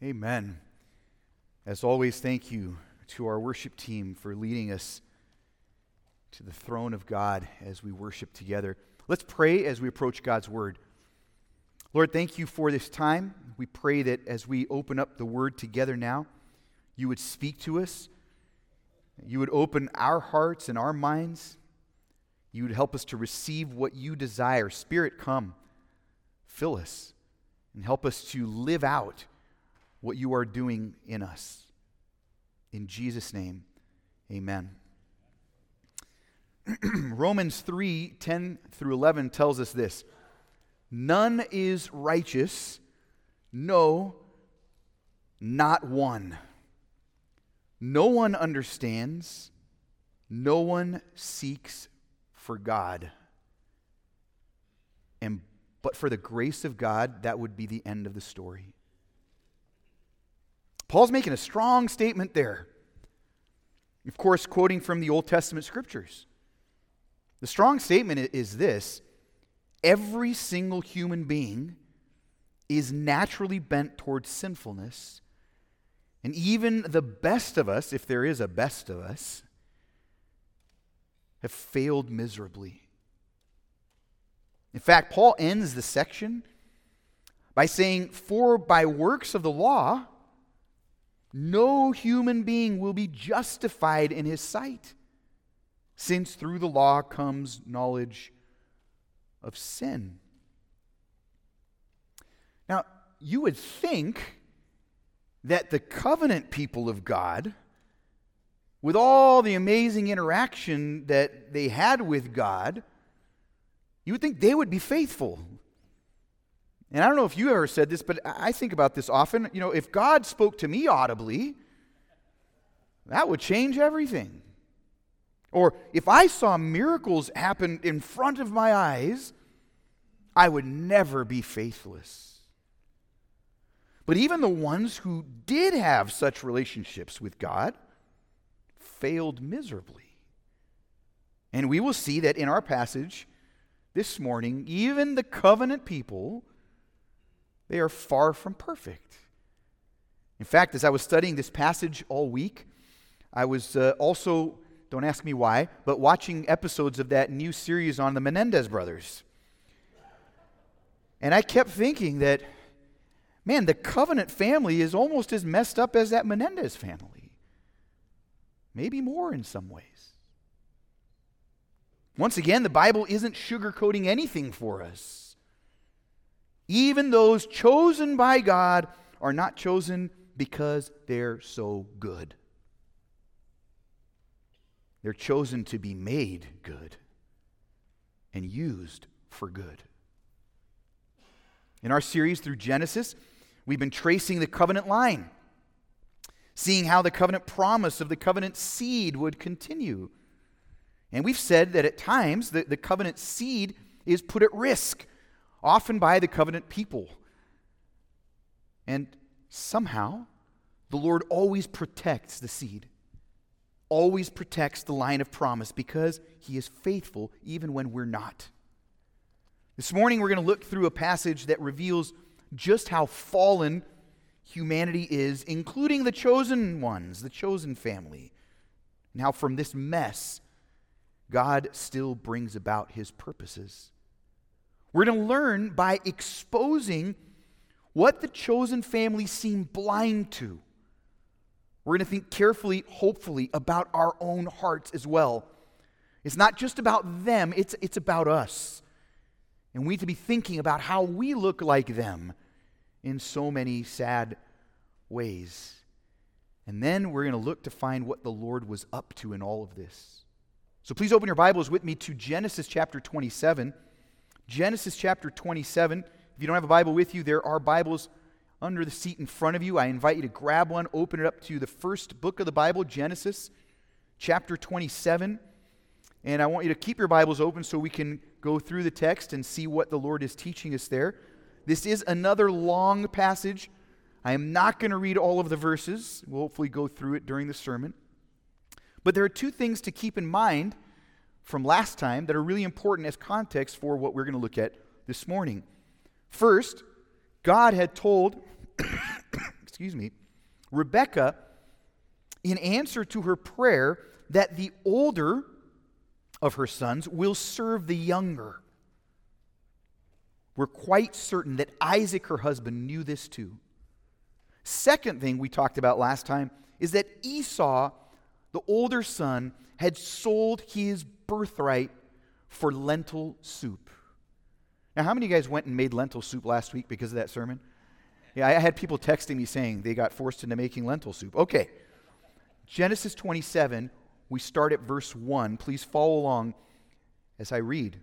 Amen. As always, thank you to our worship team for leading us to the throne of God as we worship together. Let's pray as we approach God's Word. Lord, thank you for this time. We pray that as we open up the Word together now, you would speak to us. You would open our hearts and our minds. You would help us to receive what you desire. Spirit, come, fill us, and help us to live out what you are doing in us. In Jesus' name, amen. Romans 3:10 through 11 tells us this: none is righteous, no, not one. No one understands, no one seeks for God. But for the grace of God, that would be the end of the story. Paul's making a strong statement there. Of course, quoting from the Old Testament scriptures. The strong statement is this: every single human being is naturally bent towards sinfulness, and even the best of us, if there is a best of us, have failed miserably. In fact, Paul ends the section by saying, "For by works of the law, no human being will be justified in his sight, since through the law comes knowledge of sin." Now, you would think that the covenant people of God, with all the amazing interaction that they had with God, you would think they would be faithful. And I don't know if you ever said this, but I think about this often. You know, if God spoke to me audibly, that would change everything. Or if I saw miracles happen in front of my eyes, I would never be faithless. But even the ones who did have such relationships with God failed miserably. And we will see that in our passage this morning, even the covenant people, they are far from perfect. In fact, as I was studying this passage all week, I was also, don't ask me why, but watching episodes of that new series on the Menendez brothers. And I kept thinking that, man, the covenant family is almost as messed up as that Menendez family. Maybe more in some ways. Once again, the Bible isn't sugarcoating anything for us. Even those chosen by God are not chosen because they're so good. They're chosen to be made good and used for good. In our series through Genesis, we've been tracing the covenant line, seeing how the covenant promise of the covenant seed would continue. And we've said that at times the covenant seed is put at risk, often by the covenant people. And somehow, the Lord always protects the seed, always protects the line of promise, because He is faithful even when we're not. This morning, we're going to look through a passage that reveals just how fallen humanity is, including the chosen ones, the chosen family, and how from this mess, God still brings about His purposes. We're going to learn by exposing what the chosen family seem blind to. We're going to think carefully, hopefully, about our own hearts as well. It's not just about them, it's about us. And we need to be thinking about how we look like them in so many sad ways. And then we're going to look to find what the Lord was up to in all of this. So please open your Bibles with me to Genesis chapter 27. Genesis chapter 27. If you don't have a Bible with you, there are Bibles under the seat in front of you. I invite you to grab one, open it up to the first book of the Bible, Genesis chapter 27. And I want you to keep your Bibles open so we can go through the text and see what the Lord is teaching us there. This is another long passage. I am not going to read all of the verses. We'll hopefully go through it during the sermon. But there are two things to keep in mind from last time that are really important as context for what we're going to look at this morning. First, God had told Rebekah, in answer to her prayer that the older of her sons will serve the younger. We're quite certain that Isaac, her husband, knew this too. Second thing we talked about last time is that Esau, the older son, had sold his birthright for lentil soup. Now, how many of you guys went and made lentil soup last week because of that sermon? Yeah, I had people texting me saying they got forced into making lentil soup. Okay. Genesis 27, we start at verse 1. Please follow along as I read.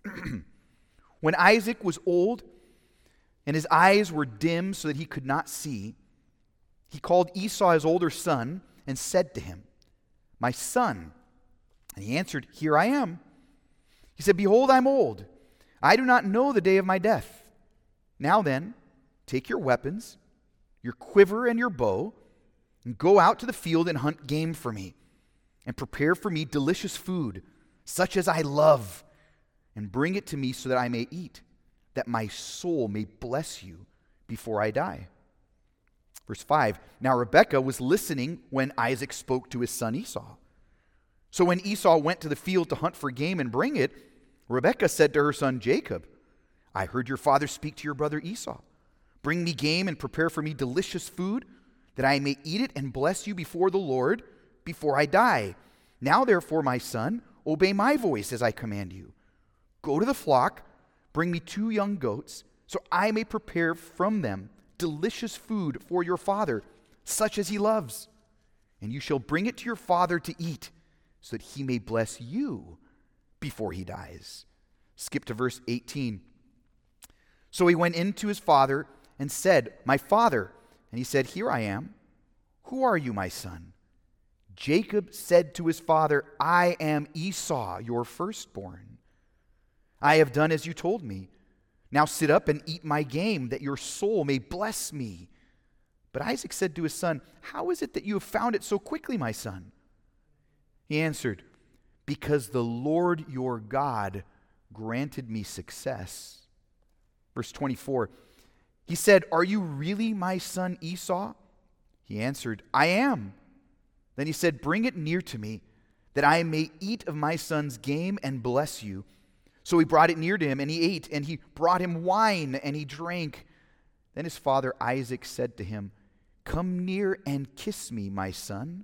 When Isaac was old and his eyes were dim so that he could not see, he called Esau his older son and said to him, "My son." And he answered, "Here I am." He said, "Behold, I'm old. I do not know the day of my death. Now then, take your weapons, your quiver and your bow, and go out to the field and hunt game for me, and prepare for me delicious food, such as I love, and bring it to me so that I may eat, that my soul may bless you before I die." Verse 5, now Rebekah was listening when Isaac spoke to his son Esau. So when Esau went to the field to hunt for game and bring it, Rebekah said to her son Jacob, "I heard your father speak to your brother Esau. Bring me game and prepare for me delicious food, that I may eat it and bless you before the Lord before I die. Now therefore, my son, obey my voice as I command you. Go to the flock, bring me 2 young goats, so I may prepare from them delicious food for your father, such as he loves. And you shall bring it to your father to eat, so that he may bless you before he dies." Skip to verse 18. So he went in to his father and said, "My father." And he said, "Here I am." "Who are you, my son?" Jacob said to his father, "I am Esau, your firstborn. I have done as you told me. Now sit up and eat my game, that your soul may bless me." But Isaac said to his son, "How is it that you have found it so quickly, my son?" He answered, "Because the Lord your God granted me success." Verse 24, he said, "Are you really my son Esau?" He answered, "I am." Then he said, "Bring it near to me, that I may eat of my son's game and bless you." So he brought it near to him, and he ate, and he brought him wine, and he drank. Then his father Isaac said to him, "Come near and kiss me, my son."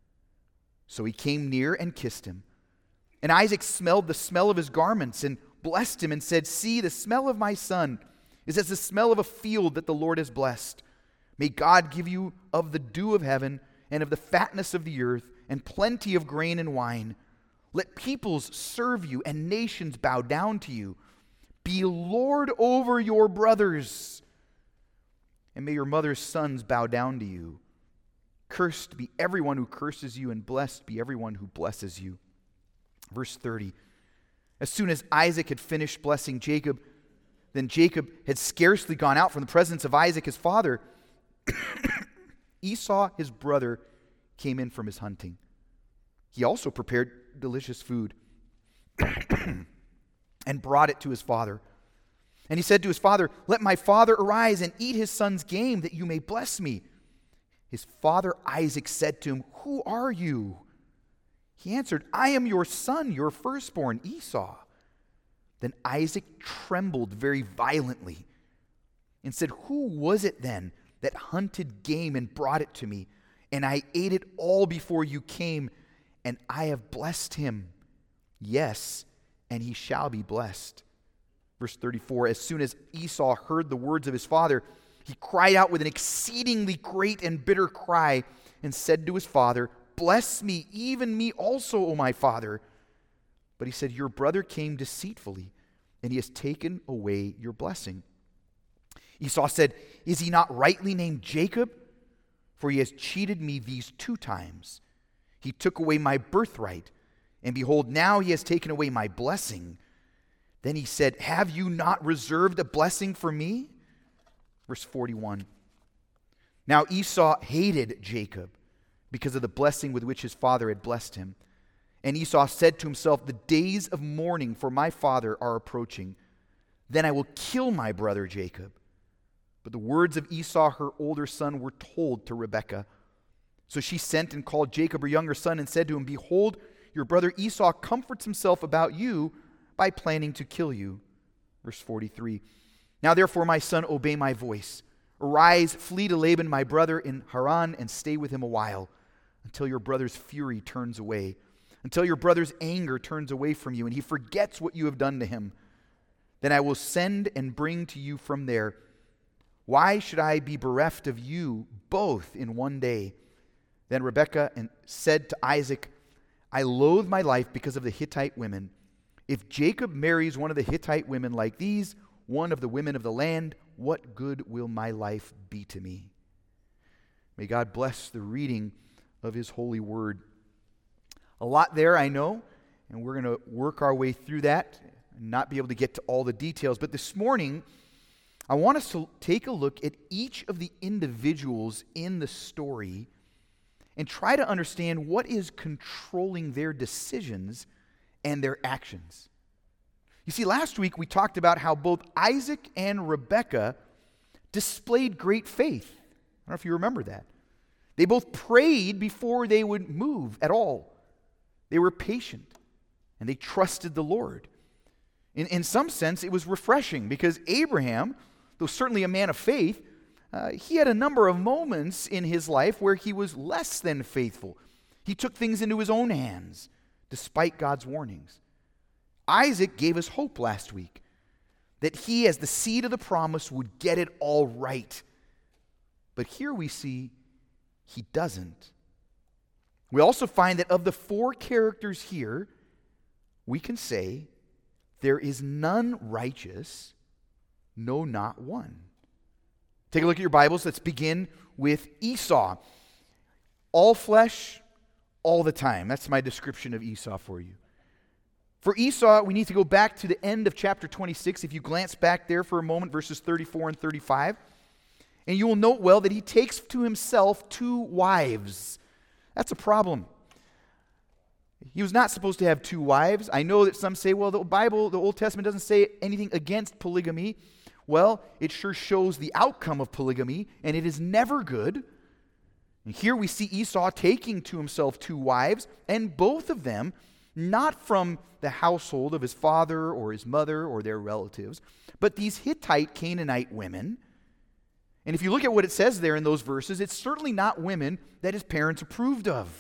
So he came near and kissed him. And Isaac smelled the smell of his garments and blessed him and said, "See, the smell of my son is as the smell of a field that the Lord has blessed. May God give you of the dew of heaven and of the fatness of the earth and plenty of grain and wine. Let peoples serve you and nations bow down to you. Be Lord over your brothers, and may your mother's sons bow down to you. Cursed be everyone who curses you, and blessed be everyone who blesses you." Verse 30. As soon as Isaac had finished blessing Jacob, then Jacob had scarcely gone out from the presence of Isaac his father. Esau, his brother, came in from his hunting. He also prepared delicious food and brought it to his father. And he said to his father, "Let my father arise and eat his son's game, that you may bless me." His father Isaac said to him, "Who are you?" He answered, "I am your son, your firstborn, Esau." Then Isaac trembled very violently and said, "Who was it then that hunted game and brought it to me? And I ate it all before you came, and I have blessed him. Yes, and he shall be blessed." Verse 34, as soon as Esau heard the words of his father, he cried out with an exceedingly great and bitter cry and said to his father, "Bless me, even me also, O my father." But he said, "Your brother came deceitfully, and he has taken away your blessing." Esau said, "Is he not rightly named Jacob? For he has cheated me these 2 times. He took away my birthright, and behold, now he has taken away my blessing." Then he said, "Have you not reserved a blessing for me?" Verse 41. Now Esau hated Jacob because of the blessing with which his father had blessed him. And Esau said to himself, "The days of mourning for my father are approaching. Then I will kill my brother Jacob." But the words of Esau, her older son, were told to Rebekah. So she sent and called Jacob, her younger son, and said to him, Behold, your brother Esau comforts himself about you by planning to kill you. Verse 43. Now therefore, my son, obey my voice. Arise, flee to Laban, my brother, in Haran, and stay with him a while, until your brother's fury turns away, until your brother's anger turns away from you, and he forgets what you have done to him. Then I will send and bring to you from there. Why should I be bereft of you both in one day? Then Rebekah said to Isaac, I loathe my life because of the Hittite women. If Jacob marries one of the Hittite women like these, one of the women of the land, what good will my life be to me? May God bless the reading of his holy word. A lot there, I know, and we're going to work our way through that and not be able to get to all the details. But this morning, I want us to take a look at each of the individuals in the story and try to understand what is controlling their decisions and their actions. You see, last week we talked about how both Isaac and Rebekah displayed great faith. I don't know if you remember that. They both prayed before they would move at all. They were patient and they trusted the Lord. In some sense, it was refreshing because Abraham, though certainly a man of faith, he had a number of moments in his life where he was less than faithful. He took things into his own hands despite God's warnings. Isaac gave us hope last week that he, as the seed of the promise, would get it all right. But here we see he doesn't. We also find that of the four characters here, we can say, there is none righteous, no, not one. Take a look at your Bibles. Let's begin with Esau. All flesh, all the time. That's my description of Esau for you. For Esau, we need to go back to the end of chapter 26. If you glance back there for a moment, verses 34 and 35, and you will note well that he takes to himself 2 wives. That's a problem. He was not supposed to have 2 wives. I know that some say, well, the Bible, the Old Testament doesn't say anything against polygamy. Well, it sure shows the outcome of polygamy, and it is never good. And here we see Esau taking to himself 2 wives, and both of them not from the household of his father or his mother or their relatives, but these Hittite Canaanite women. And if you look at what it says there in those verses, it's certainly not women that his parents approved of.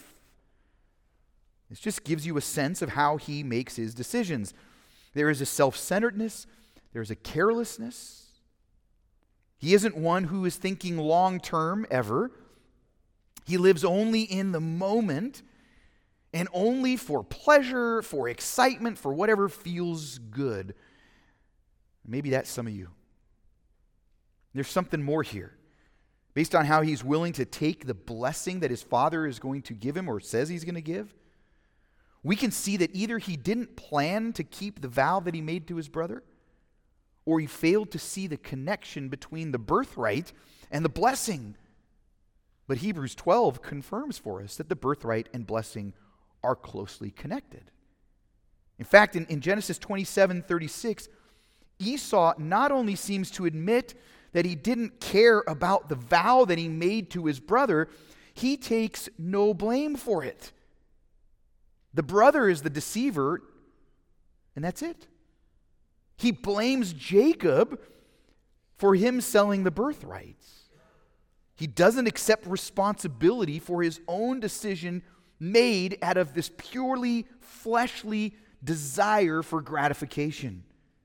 This just gives you a sense of how he makes his decisions. There is a self-centeredness. There's a carelessness. He isn't one who is thinking long-term ever. He lives only in the moment and only for pleasure, for excitement, for whatever feels good. Maybe that's some of you. There's something more here. Based on how he's willing to take the blessing that his father is going to give him or says he's going to give, we can see that either he didn't plan to keep the vow that he made to his brother, or he failed to see the connection between the birthright and the blessing. But Hebrews 12 confirms for us that the birthright and blessing are closely connected. In fact, in Genesis 27:36, Esau not only seems to admit that he didn't care about the vow that he made to his brother, he takes no blame for it. The brother is the deceiver, and that's it. He blames Jacob for him selling the birthrights. He doesn't accept responsibility for his own decision made out of this purely fleshly desire for gratification.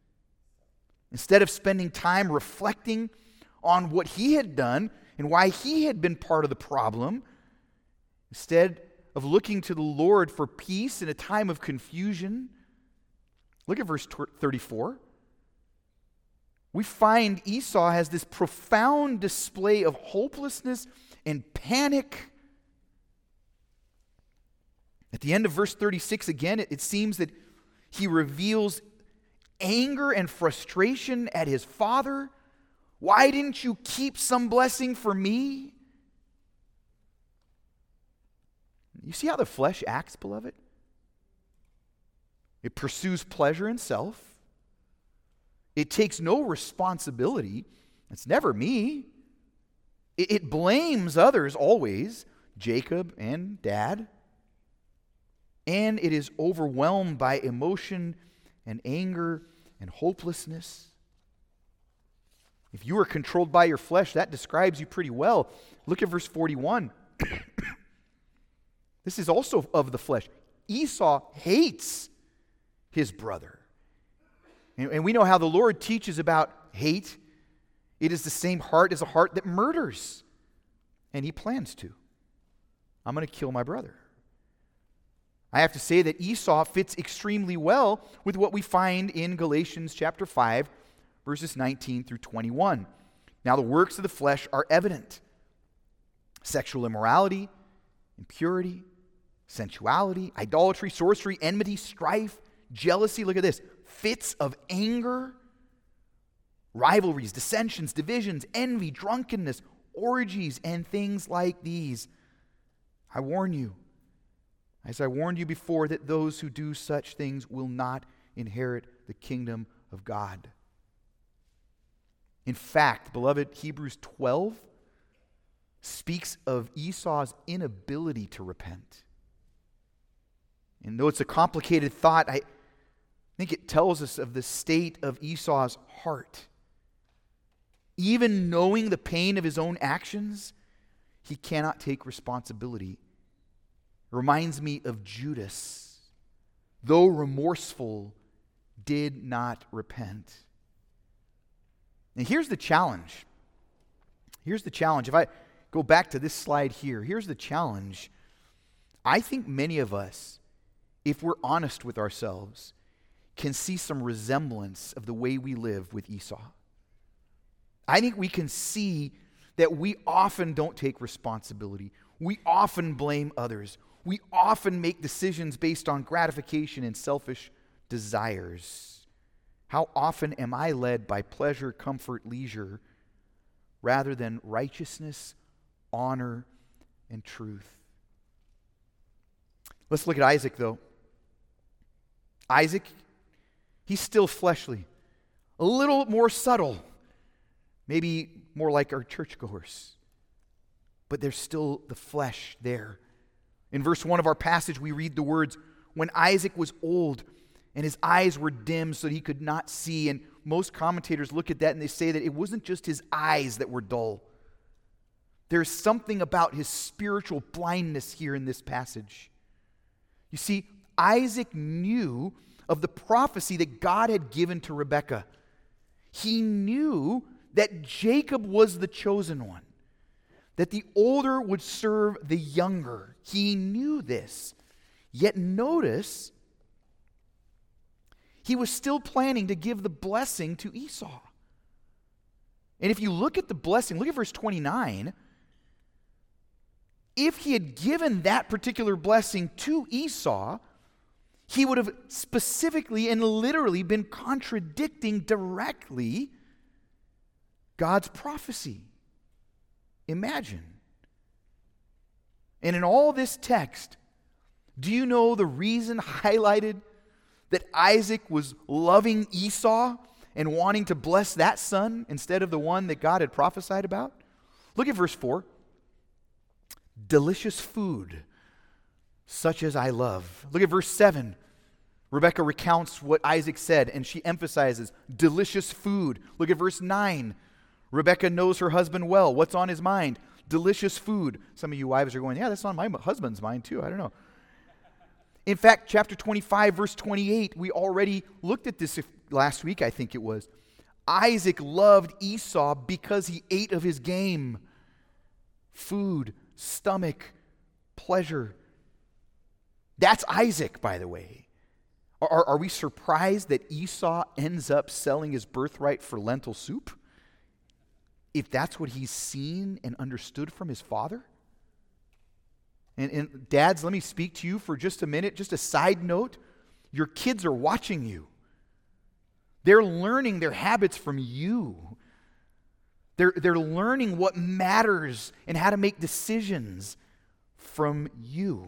Instead of spending time reflecting on what he had done and why he had been part of the problem, instead of looking to the Lord for peace in a time of confusion, look at verse 34. We find Esau has this profound display of hopelessness and panic. At the end of verse 36, again, it seems that he reveals anger and frustration at his father. Why didn't you keep some blessing for me? You see how the flesh acts, beloved? It pursues pleasure in self. It takes no responsibility It's never me. It blames others always, Jacob and Dad. And it is overwhelmed by emotion and anger and hopelessness. If you are controlled by your flesh, that describes you pretty well. Look at verse 41. This is also of the flesh. Esau hates his brother. And we know how the Lord teaches about hate. It is the same heart as a heart that murders. And he plans to. I'm going to kill my brother. I have to say that Esau fits extremely well with what we find in Galatians chapter 5, verses 19 through 21. Now the works of the flesh are evident. Sexual immorality, impurity, sensuality, idolatry, sorcery, enmity, strife, jealousy. Look at this. Fits of anger, rivalries, dissensions, divisions, envy, drunkenness, orgies, and things like these. I warn you, as I warned you before, that those who do such things will not inherit the kingdom of God. In fact, beloved, Hebrews 12 speaks of Esau's inability to repent. And though it's a complicated thought, I think it tells us of the state of Esau's heart. Even knowing the pain of his own actions, he cannot take responsibility. It reminds me of Judas. Though remorseful, did not repent. And here's the challenge. Here's the challenge. If I go back to this slide here, here's the challenge. I think many of us, if we're honest with ourselves, can see some resemblance of the way we live with Esau. I think we can see that we often don't take responsibility. We often blame others. We often make decisions based on gratification and selfish desires. How often am I led by pleasure, comfort, leisure, rather than righteousness, honor, and truth? Let's look at Isaac, though. Isaac, he's still fleshly, a little more subtle, maybe more like our churchgoers, but there's still the flesh there. In verse 1 of our passage, we read the words, when Isaac was old and his eyes were dim so that he could not see. And most commentators look at that and they say that it wasn't just his eyes that were dull. There's something about his spiritual blindness here in this passage. You see, Isaac knew of the prophecy that God had given to Rebekah. He knew that Jacob was the chosen one, that the older would serve the younger. He knew this. Yet notice, he was still planning to give the blessing to Esau. And if you look at the blessing, look at verse 29. If he had given that particular blessing to Esau, he would have specifically and literally been contradicting directly God's prophecy. Imagine. And in all this text, do you know the reason highlighted that Isaac was loving Esau and wanting to bless that son instead of the one that God had prophesied about? Look at verse 4. Delicious food, such as I love. Look at verse 7. Rebekah recounts what Isaac said, and she emphasizes delicious food. Look at verse 9. Rebekah knows her husband well. What's on his mind? Delicious food. Some of you wives are going, yeah, that's on my husband's mind too. I don't know. In fact, chapter 25, verse 28, we already looked at this last week, I think it was. Isaac loved Esau because he ate of his game. Food, stomach, pleasure. That's Isaac, by the way. Are we surprised that Esau ends up selling his birthright for lentil soup? If that's what he's seen and understood from his father? And dads, let me speak to you for just a minute. Just a side note. Your kids are watching you. They're learning their habits from you. They're learning what matters and how to make decisions from you.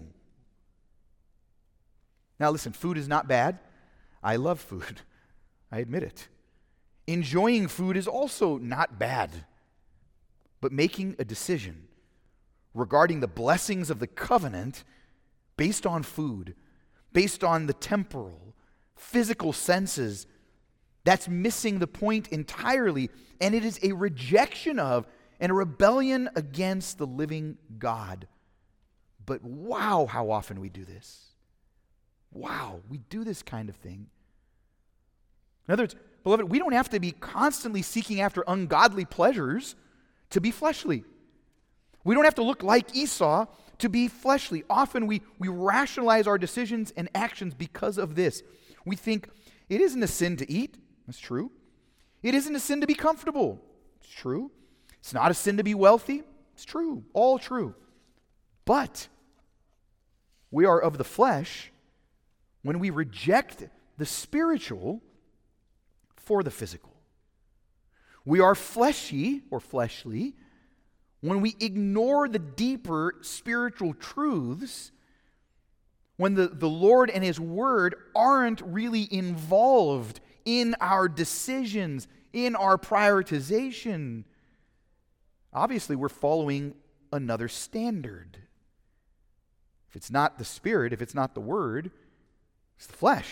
Now listen, food is not bad. I love food. I admit it. Enjoying food is also not bad. But making a decision regarding the blessings of the covenant based on food, based on the temporal, physical senses, that's missing the point entirely, and it is a rejection of and a rebellion against the living God. But wow, how often we do this. Wow, we do this kind of thing. In other words, beloved, we don't have to be constantly seeking after ungodly pleasures to be fleshly. We don't have to look like Esau to be fleshly. Often we rationalize our decisions and actions because of this. We think it isn't a sin to eat. That's true. It isn't a sin to be comfortable. It's true. It's not a sin to be wealthy. It's true. All true. But we are of the flesh when we reject the spiritual for the physical. We are fleshy or fleshly when we ignore the deeper spiritual truths, when the Lord and His Word aren't really involved in our decisions, in our prioritization. Obviously, we're following another standard. If it's not the Spirit, if it's not the Word, it's the flesh.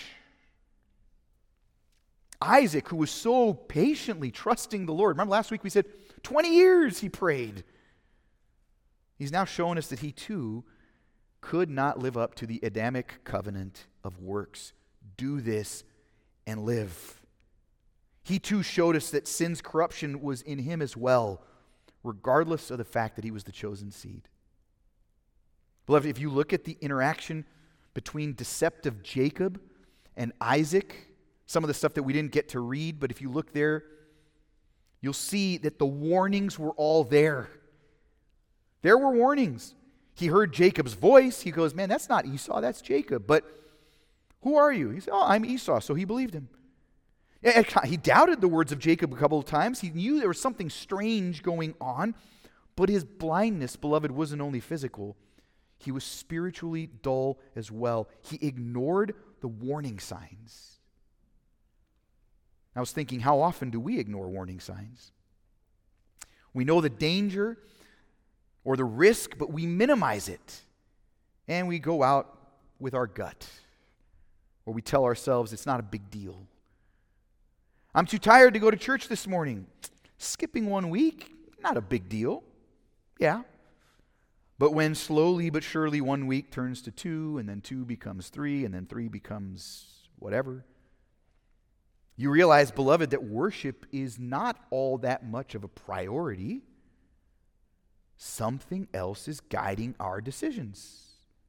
Isaac, who was so patiently trusting the Lord. Remember last week we said 20 years he prayed. He's now showing us that he too could not live up to the Adamic covenant of works. Do this and live. He too showed us that sin's corruption was in him as well, regardless of the fact that he was the chosen seed. Beloved, if you look at the interaction between deceptive Jacob and Isaac, some of the stuff that we didn't get to read, but if you look there, you'll see that the warnings were all there. There were warnings. He heard Jacob's voice. He goes, man, that's not Esau, that's Jacob. But who are you? He said, oh, I'm Esau. So he believed him. He doubted the words of Jacob a couple of times. He knew there was something strange going on. But his blindness, beloved, wasn't only physical. He was spiritually dull as well. He ignored the warning signs. I was thinking, how often do we ignore warning signs? We know the danger or the risk, but we minimize it. And we go out with our gut. Or we tell ourselves it's not a big deal. I'm too tired to go to church this morning. Skipping 1 week, not a big deal. Yeah. But when slowly but surely 1 week turns to 2, and then 2 becomes 3, and then 3 becomes whatever, you realize, beloved, that worship is not all that much of a priority. Something else is guiding our decisions.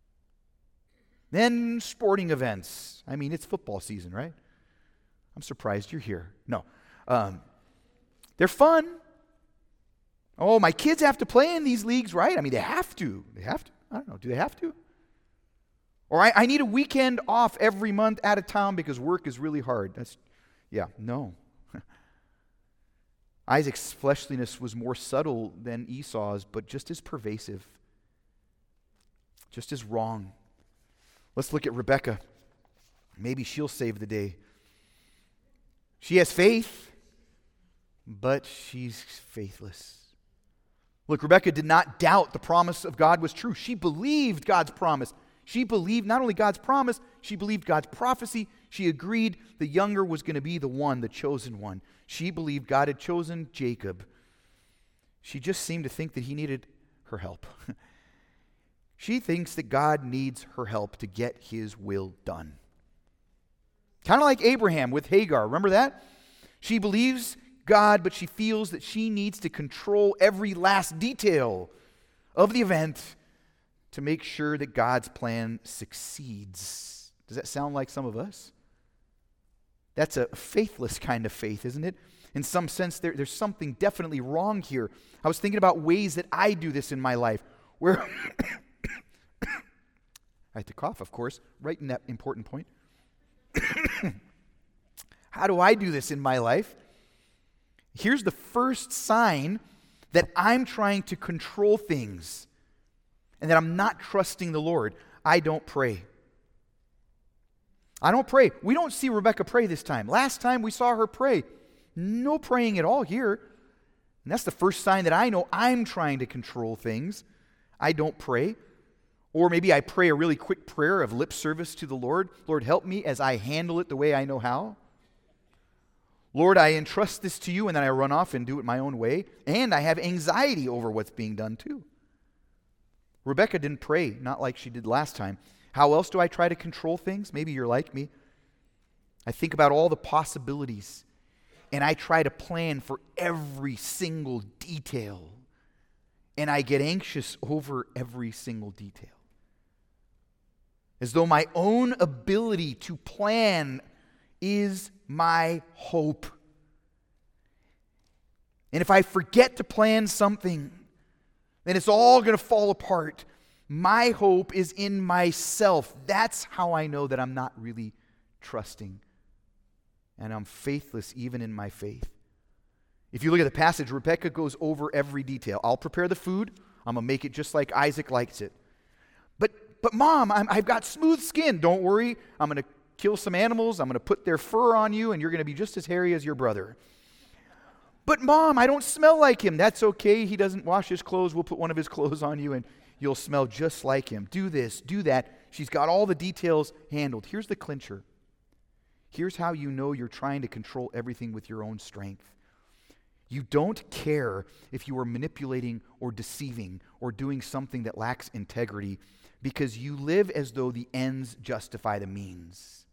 Then sporting events. I mean, it's football season, right? I'm surprised you're here. No. They're fun. Oh, my kids have to play in these leagues, right? I mean, they have to. They have to. I don't know. Do they have to? Or I need a weekend off every month out of town because work is really hard. No. Isaac's fleshliness was more subtle than Esau's, but just as pervasive, just as wrong. Let's look at Rebekah. Maybe she'll save the day. She has faith, but she's faithless. Look, Rebekah did not doubt the promise of God was true. She believed God's promise. She believed not only God's promise, she believed God's prophecy. She agreed the younger was going to be the one, the chosen one. She believed God had chosen Jacob. She just seemed to think that he needed her help. She thinks that God needs her help to get his will done. Kind of like Abraham with Hagar. Remember that? She believes God, but she feels that she needs to control every last detail of the event to make sure that God's plan succeeds. Does that sound like some of us? That's a faithless kind of faith, isn't it? In some sense, there's something definitely wrong here. I was thinking about ways that I do this in my life, where I had to cough, of course, right in that important point. How do I do this in my life? Here's the first sign that I'm trying to control things and that I'm not trusting the Lord. I don't pray. I don't pray. We don't see Rebekah pray this time. Last time we saw her pray. No praying at all here. And that's the first sign that I know I'm trying to control things. I don't pray. Or maybe I pray a really quick prayer of lip service to the Lord. Lord, help me as I handle it the way I know how. Lord, I entrust this to you, and then I run off and do it my own way. And I have anxiety over what's being done too. Rebecca didn't pray, not like she did last time. How else do I try to control things? Maybe you're like me. I think about all the possibilities, and I try to plan for every single detail, and I get anxious over every single detail. As though my own ability to plan is my hope. And if I forget to plan something, then it's all going to fall apart. My hope is in myself. That's how I know that I'm not really trusting. And I'm faithless even in my faith. If you look at the passage, Rebecca goes over every detail. I'll prepare the food. I'm going to make it just like Isaac likes it. But Mom, I've got smooth skin. Don't worry. I'm going to kill some animals. I'm going to put their fur on you, and you're going to be just as hairy as your brother. But Mom, I don't smell like him. That's okay. He doesn't wash his clothes. We'll put one of his clothes on you, and you'll smell just like him. Do this, do that. She's got all the details handled. Here's the clincher. Here's how you know you're trying to control everything with your own strength. You don't care if you are manipulating or deceiving or doing something that lacks integrity because you live as though the ends justify the means.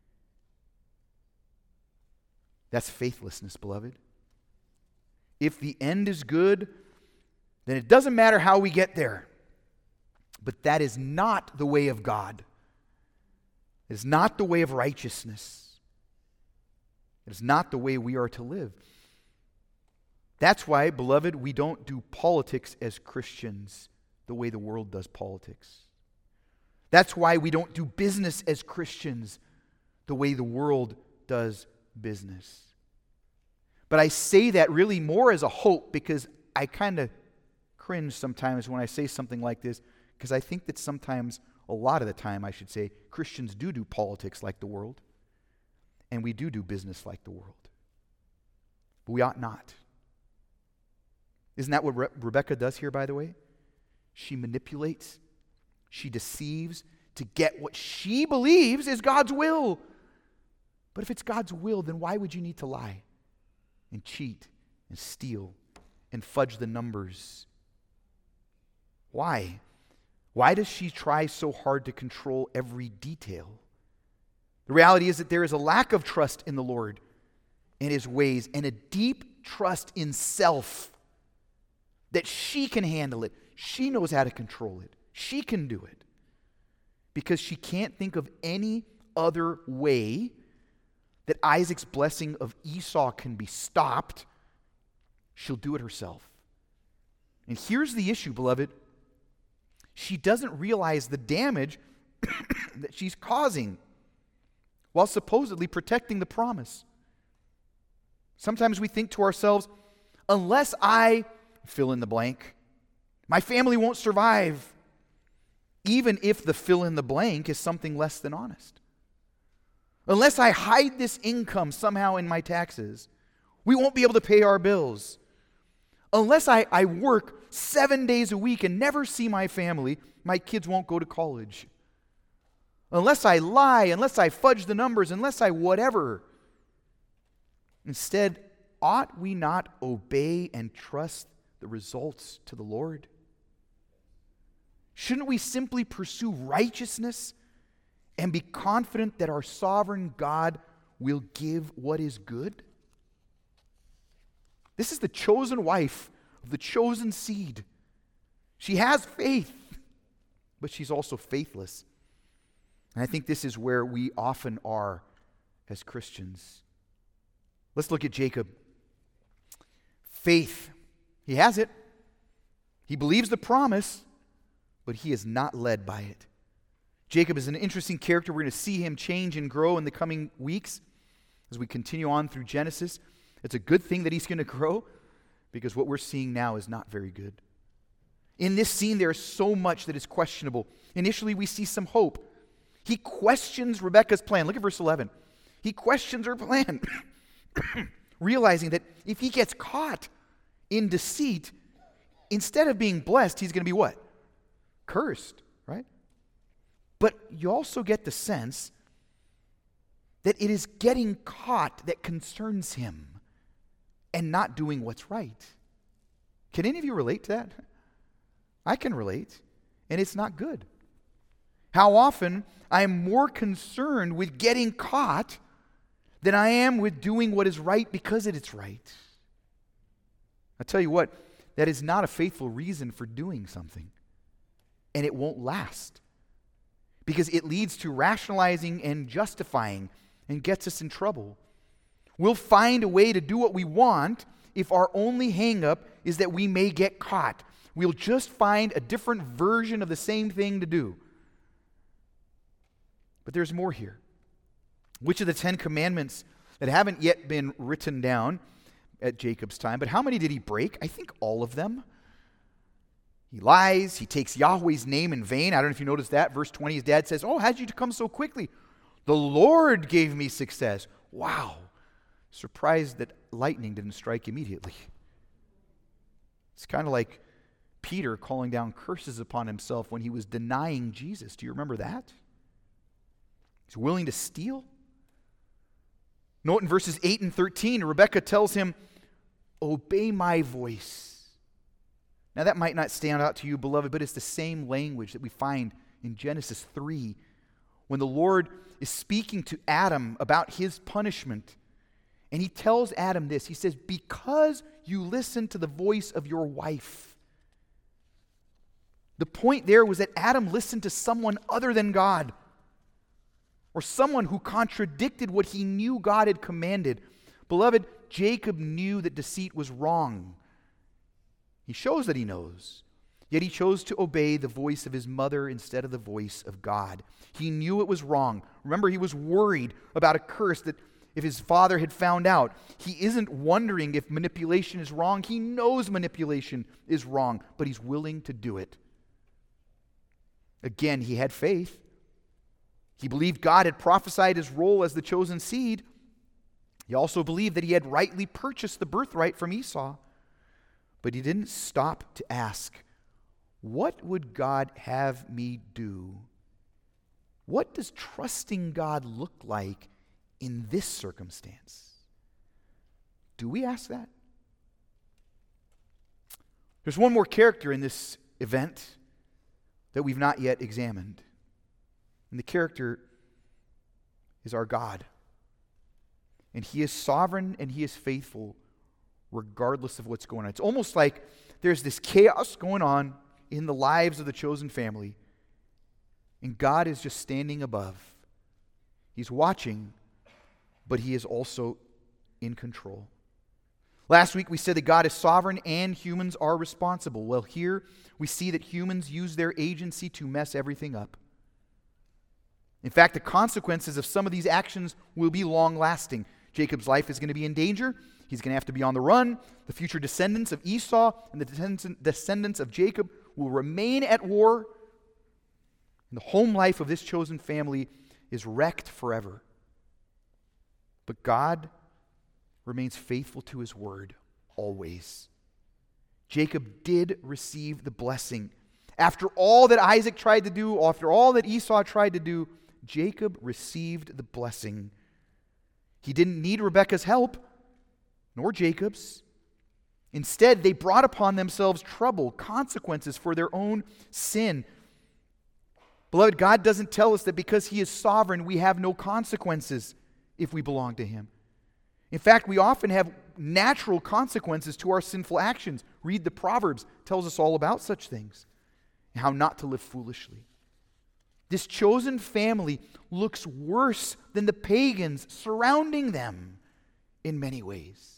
That's faithlessness, beloved. If the end is good, then it doesn't matter how we get there. But that is not the way of God. It is not the way of righteousness. It is not the way we are to live. That's why, beloved, we don't do politics as Christians the way the world does politics. That's why we don't do business as Christians the way the world does business. But I say that really more as a hope because I kind of cringe sometimes when I say something like this because I think that sometimes, a lot of the time I should say, Christians do politics like the world and we do business like the world. But we ought not. Isn't that what Rebecca does here, by the way? She manipulates, she deceives to get what she believes is God's will. But if it's God's will, then why would you need to lie and cheat and steal and fudge the numbers? Why? Why does she try so hard to control every detail? The reality is that there is a lack of trust in the Lord and His ways and a deep trust in self that she can handle it. She knows how to control it. She can do it. Because she can't think of any other way that Isaac's blessing of Esau can be stopped. She'll do it herself. And here's the issue, beloved. She doesn't realize the damage that she's causing while supposedly protecting the promise. Sometimes we think to ourselves, unless I fill in the blank, my family won't survive, even if the fill in the blank is something less than honest. Unless I hide this income somehow in my taxes, we won't be able to pay our bills. Unless I work 7 days a week and never see my family, my kids won't go to college. Unless I lie, unless I fudge the numbers, unless I whatever. Instead, ought we not obey and trust the results to the Lord? Shouldn't we simply pursue righteousness and be confident that our sovereign God will give what is good? This is the chosen wife of the chosen seed. She has faith, but she's also faithless. And I think this is where we often are as Christians. Let's look at Jacob. Faith. He has it. He believes the promise, but he is not led by it. Jacob is an interesting character. We're going to see him change and grow in the coming weeks as we continue on through Genesis. It's a good thing that he's going to grow because what we're seeing now is not very good. In this scene, there is so much that is questionable. Initially, we see some hope. He questions Rebekah's plan. Look at verse 11. He questions her plan. realizing that if he gets caught in deceit, instead of being blessed, he's going to be what? Cursed, right? But you also get the sense that it is getting caught that concerns him and not doing what's right. Can any of you relate to that? I can relate, and it's not good. How often I am more concerned with getting caught than I am with doing what is right because it is right. I'll tell you what, that is not a faithful reason for doing something, and it won't last because it leads to rationalizing and justifying and gets us in trouble. We'll find a way to do what we want if our only hang-up is that we may get caught. We'll just find a different version of the same thing to do. But there's more here. Which of the 10 commandments that haven't yet been written down at Jacob's time, but how many did he break? I think all of them. He lies. He takes Yahweh's name in vain. I don't know if you noticed that. Verse 20, his dad says, "Oh, how'd you come so quickly? The Lord gave me success." Wow. Surprised that lightning didn't strike immediately. It's kind of like Peter calling down curses upon himself when he was denying Jesus. Do you remember that? He's willing to steal. Note in verses 8 and 13, Rebekah tells him, "Obey my voice." Now that might not stand out to you, beloved, but it's the same language that we find in Genesis 3 when the Lord is speaking to Adam about his punishment. And he tells Adam this. He says, "Because you listen to the voice of your wife." The point there was that Adam listened to someone other than God, or someone who contradicted what he knew God had commanded. Beloved, Jacob knew that deceit was wrong. He shows that he knows. Yet he chose to obey the voice of his mother instead of the voice of God. He knew it was wrong. Remember, he was worried about a curse that if his father had found out. He isn't wondering if manipulation is wrong. He knows manipulation is wrong, but he's willing to do it. Again, he had faith. He believed God had prophesied his role as the chosen seed. He also believed that he had rightly purchased the birthright from Esau. But he didn't stop to ask, what would God have me do? What does trusting God look like in this circumstance? Do we ask that? There's one more character in this event that we've not yet examined. And the character is our God. And he is sovereign and he is faithful regardless of what's going on. It's almost like there's this chaos going on in the lives of the chosen family, and God is just standing above. He's watching, but he is also in control. Last week we said that God is sovereign and humans are responsible. Well, here we see that humans use their agency to mess everything up. In fact, the consequences of some of these actions will be long-lasting. Jacob's life is going to be in danger. He's going to have to be on the run. The future descendants of Esau and the descendants of Jacob will remain at war. And the home life of this chosen family is wrecked forever. But God remains faithful to his word always. Jacob did receive the blessing. After all that Isaac tried to do, after all that Esau tried to do, Jacob received the blessing. He didn't need Rebekah's help, nor Jacob's. Instead, they brought upon themselves trouble, consequences for their own sin. Beloved, God doesn't tell us that because he is sovereign, we have no consequences if we belong to him. In fact, we often have natural consequences to our sinful actions. Read the Proverbs, tells us all about such things, and how not to live foolishly. This chosen family looks worse than the pagans surrounding them in many ways.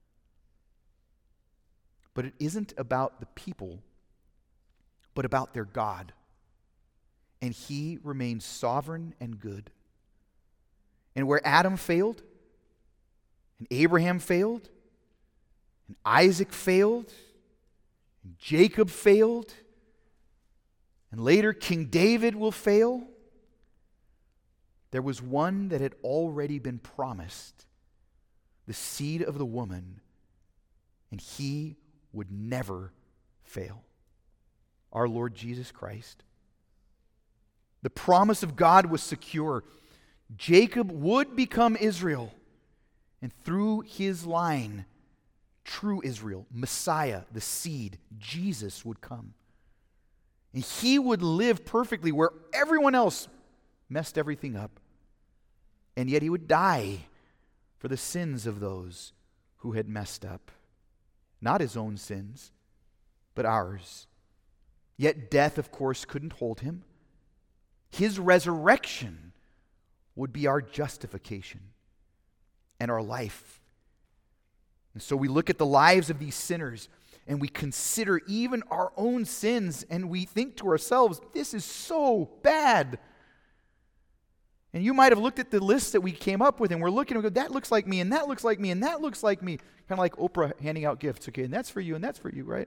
But it isn't about the people, but about their God. And he remains sovereign and good. And where Adam failed, and Abraham failed, and Isaac failed, and Jacob failed, and later King David will fail, there was one that had already been promised the seed of the woman, and he would never fail. Our Lord Jesus Christ. The promise of God was secure. Jacob would become Israel, and through his line, true Israel, Messiah, the seed, Jesus would come. And he would live perfectly where everyone else messed everything up. And yet he would die for the sins of those who had messed up. Not his own sins, but ours. Yet death, of course, couldn't hold him. His resurrection would be our justification and our life. And so we look at the lives of these sinners and we consider even our own sins and we think to ourselves, this is so bad. And you might have looked at the list that we came up with and we're looking and we go, that looks like me and that looks like me and that looks like me. Kind of like Oprah handing out gifts, okay, and that's for you and that's for you, right?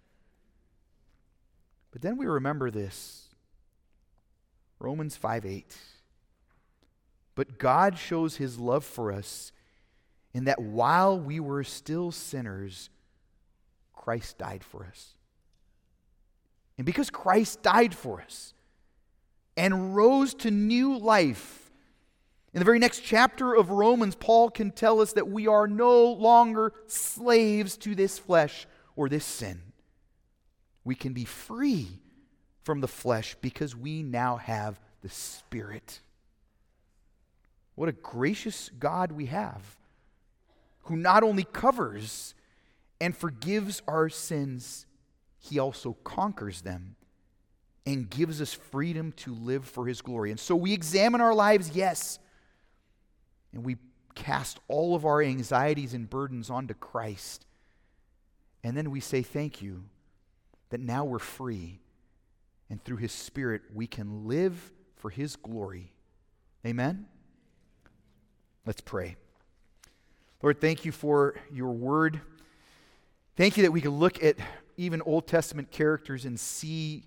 But then we remember this. Romans 5:8. But God shows his love for us in that while we were still sinners, Christ died for us. And because Christ died for us and rose to new life, in the very next chapter of Romans, Paul can tell us that we are no longer slaves to this flesh or this sin. We can be free from the flesh because we now have the Spirit. What a gracious God we have, who not only covers and forgives our sins, he also conquers them and gives us freedom to live for his glory. And so we examine our lives, yes, and we cast all of our anxieties and burdens onto Christ. And then we say thank you that now we're free, and through his Spirit we can live for his glory. Amen? Let's pray. Lord, thank you for your word. Thank you that we can look at even Old Testament characters and see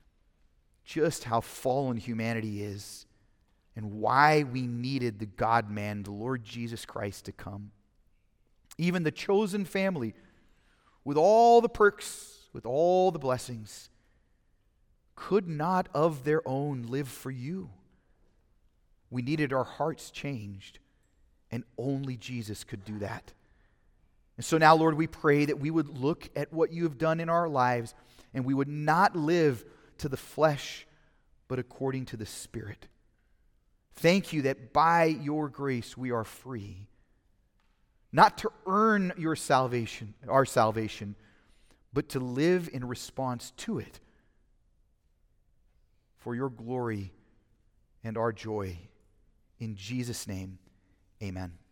just how fallen humanity is and why we needed the God-man, the Lord Jesus Christ, to come. Even the chosen family, with all the perks, with all the blessings, could not of their own live for you. We needed our hearts changed, and only Jesus could do that. And so now, Lord, we pray that we would look at what you have done in our lives, and we would not live to the flesh, but according to the Spirit. Thank you that by your grace we are free, not to earn your salvation, our salvation, but to live in response to it for your glory and our joy. In Jesus' name, amen.